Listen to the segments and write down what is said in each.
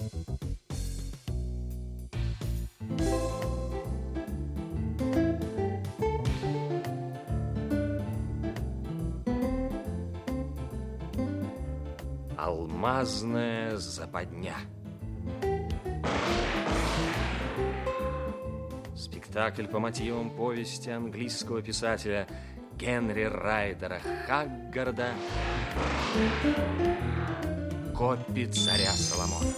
Алмазная западня. Спектакль по мотивам повести английского писателя Генри Райдера Хаггарда «Копи царя Соломона».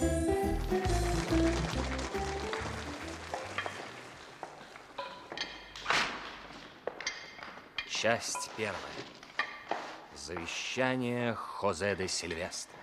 Часть первая. Завещание Хозе де Сильвестро.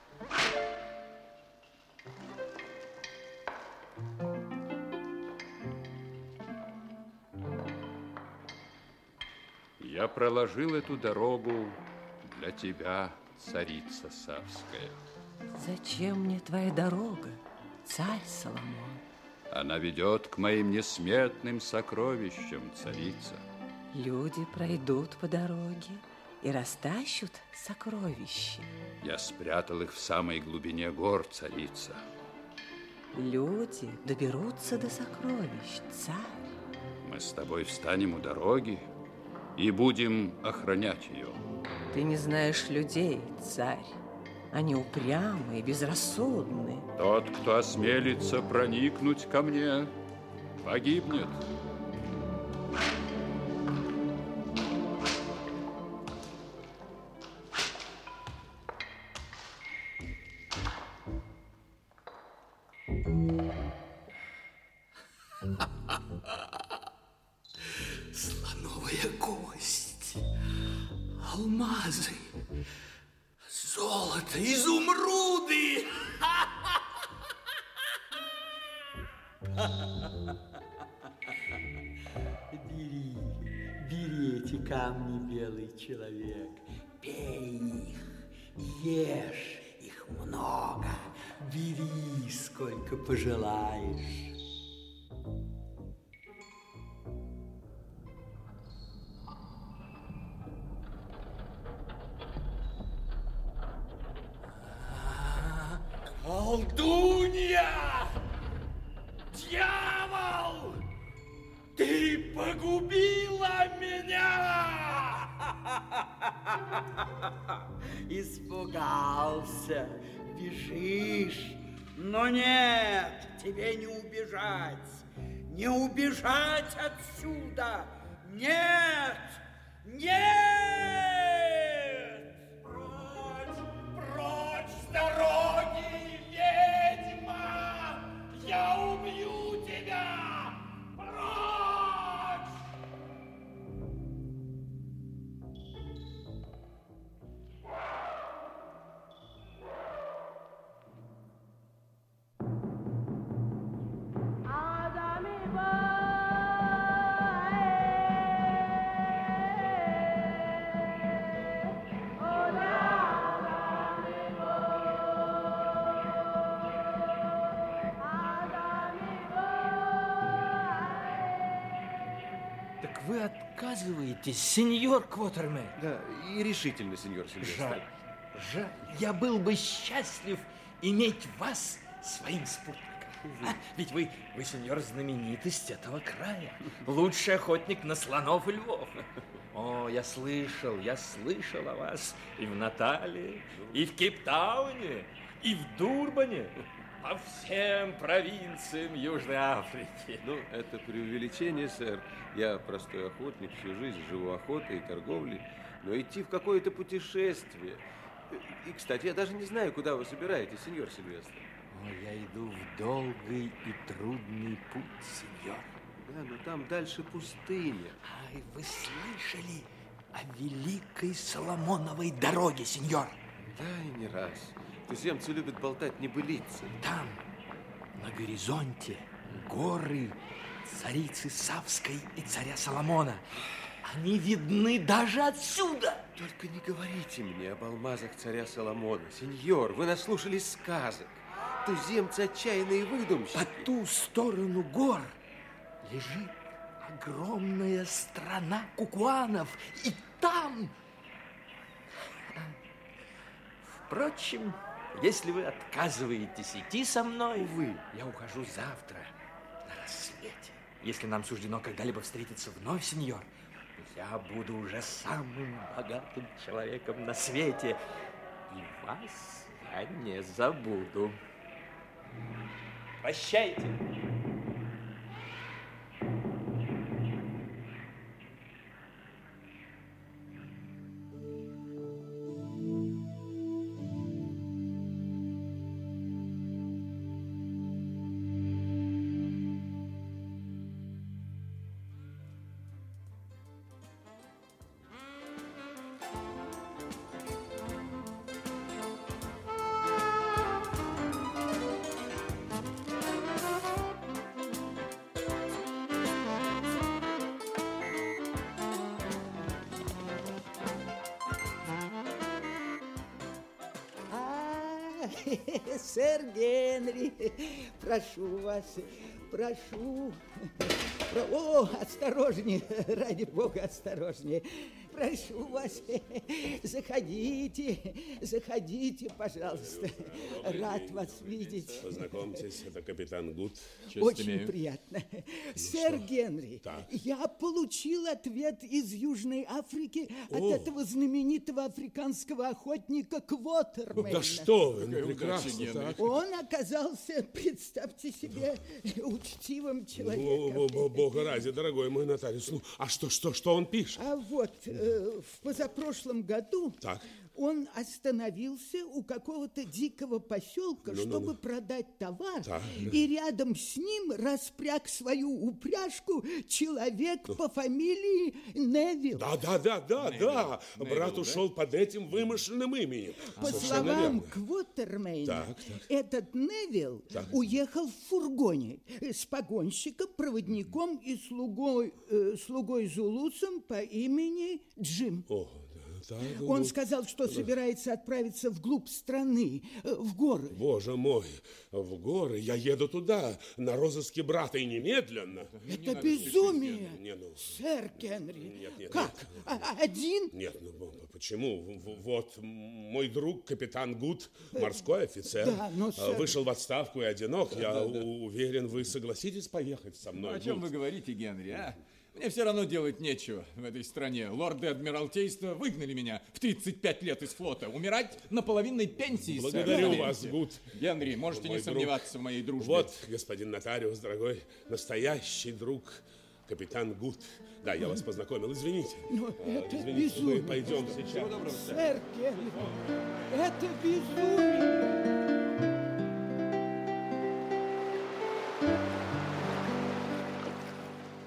Я проложил эту дорогу для тебя, царица Савская. Зачем мне твоя дорога, царь Соломон? Она ведет к моим несметным сокровищам, царица. Люди пройдут по дороге и растащут сокровища. Я спрятал их в самой глубине гор, царица. Люди доберутся до сокровищ, царь. Мы с тобой встанем у дороги и будем охранять ее. Ты не знаешь людей, царь. Они упрямы и безрассудны. Тот, кто осмелится проникнуть ко мне, погибнет. Слоновая кость, алмазы, золото, изумруды. Бери эти камни, белый человек, пей их, ешь их много, бери сколько пожелаешь. Колдунья! Дьявол! Ты погубила меня! Испугался, бежишь, но нет, тебе не убежать. Не убежать отсюда! Нет! Нет! Прочь! Прочь с дороги, ведьма! Я убью тебя! Прочь! Так вы отказываетесь, сеньор Квотермейн? Да, и решительно, сеньор Сильвестр. Жаль, жаль. Я был бы счастлив иметь вас своим спутником. Ведь вы, сеньор, знаменитость этого края. Лучший охотник на слонов и львов. О, я слышал о вас и в Наталии, и в Кейптауне, и в Дурбане, по всем провинциям Южной Африки. Ну, это преувеличение, сэр. Я простой охотник, всю жизнь живу охотой и торговлей. Но идти в какое-то путешествие... И, кстати, я даже не знаю, куда вы собираетесь, сеньор Сильвестр. О, я иду в долгий и трудный путь, сеньор. Да, но там дальше пустыня. Ай, вы слышали о великой Соломоновой дороге, сеньор? Да, и не раз. Туземцы любят болтать небылицы. Там, на горизонте, горы царицы Савской и царя Соломона. Они видны даже отсюда. Только не говорите мне об алмазах царя Соломона. Сеньор, вы наслушались сказок. Туземцы отчаянные выдумщики. По ту сторону гор лежит огромная страна кукуанов. И там... Впрочем, Если вы отказываетесь идти со мной, я ухожу завтра на рассвете. Если нам суждено когда-либо встретиться вновь, сеньор, я буду уже самым богатым человеком на свете. И вас я не забуду. Прощайте. Сэр Генри, прошу вас, прошу. О, осторожнее, ради бога, осторожнее. Прошу вас, заходите, заходите, пожалуйста. Рад вас видеть. Познакомьтесь, это капитан Гуд. Очень приятно. Сэр Генри, я получил ответ из Южной Африки от этого знаменитого африканского охотника Квотермена. Да что вы, ну прекрасно. Он оказался, представьте себе, учтивым человеком. Бога ради, дорогой мой нотариус. Ну, а что он пишет? А вот в позапрошлом году он остановился у какого-то дикого поселка, чтобы продать товар, и рядом с ним распряг свою упряжку человек по фамилии Невилл. Да. Брат ушел под этим вымышленным именем. По словам Квотермейна, этот Невилл уехал в фургоне с погонщиком, проводником и слугой Зулусом по имени Джим. Он сказал, что собирается отправиться вглубь страны, в горы. Боже мой, в горы? Я еду туда, на розыске брата, и немедленно. Это безумие, сэр Генри. Нет. Как? Один? Нет, ну почему? Вот мой друг, капитан Гуд, морской офицер, вышел в отставку и одинок. Я уверен, вы согласитесь поехать со мной. О чем вы говорите, Генри, а? Мне все равно делать нечего в этой стране. Лорды Адмиралтейства выгнали меня в 35 лет из флота. Умирать на половинной пенсии. Благодарю вас, Гуд. Генри, можете не сомневаться в моей дружбе. Вот, господин нотариус, дорогой, настоящий друг, капитан Гуд. Да, я вас познакомил, извините. Но это извините, безумие. Мы пойдем сейчас. Сэр Генри, это безумие.